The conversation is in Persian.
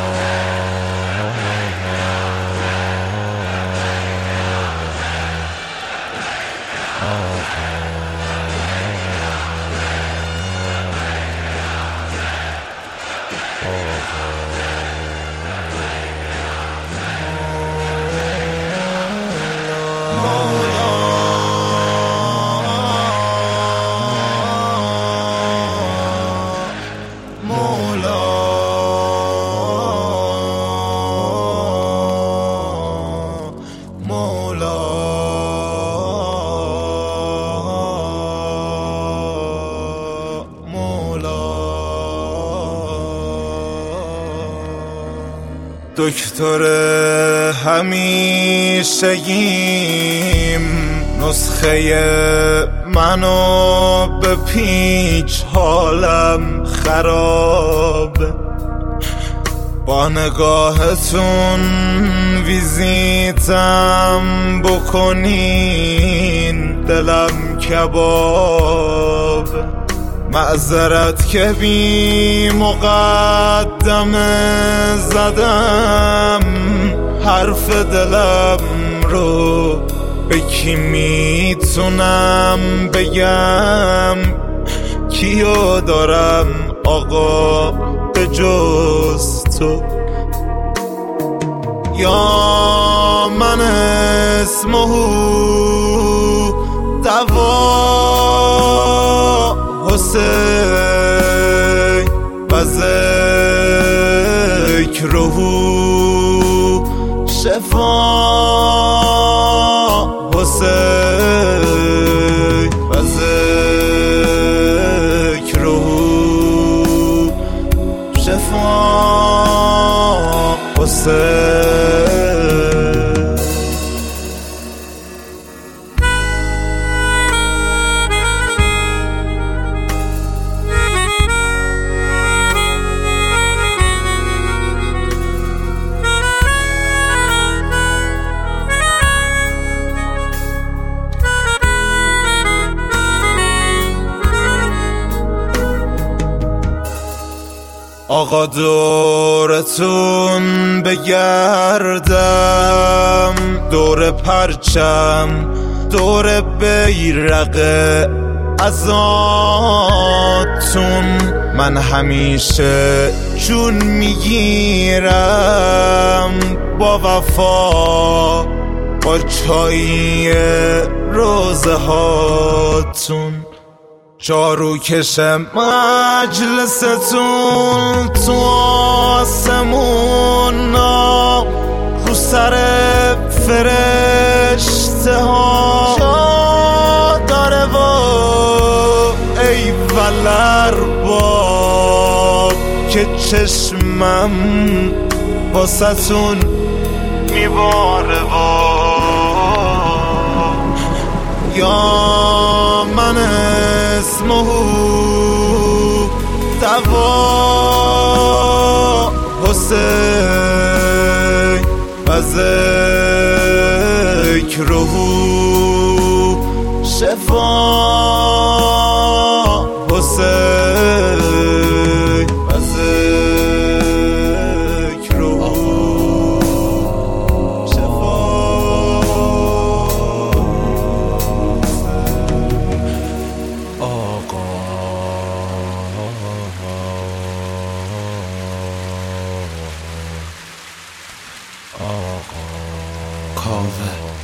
دکتر همیشگیم نسخه منو به پیچ، حالم خراب. با نگاهتون ویزیتم بکنین، دلم کباب. معذرت که بی مقدمه زدم حرف دلم رو، به کی میتونم بگم؟ کیو دارم آقا به جز تو؟ یا من اسمه دوا حسین و ذکره شفا حسین و ذکره شفا حسین. آقا دورتون بگردم، دور پرچم، دور بیرق ازاتون. من همیشه جون میگیرم با وفا، با چایی روزه هاتون. جارو کشم مجلستون تو آسمون، رو سر فرشته ها جا داره و ای ولرباب که چشمم واسه‌تون میباره و یا من اسمه دوا حسین و ذکره شفا حسین و ذکره شفا. کاوه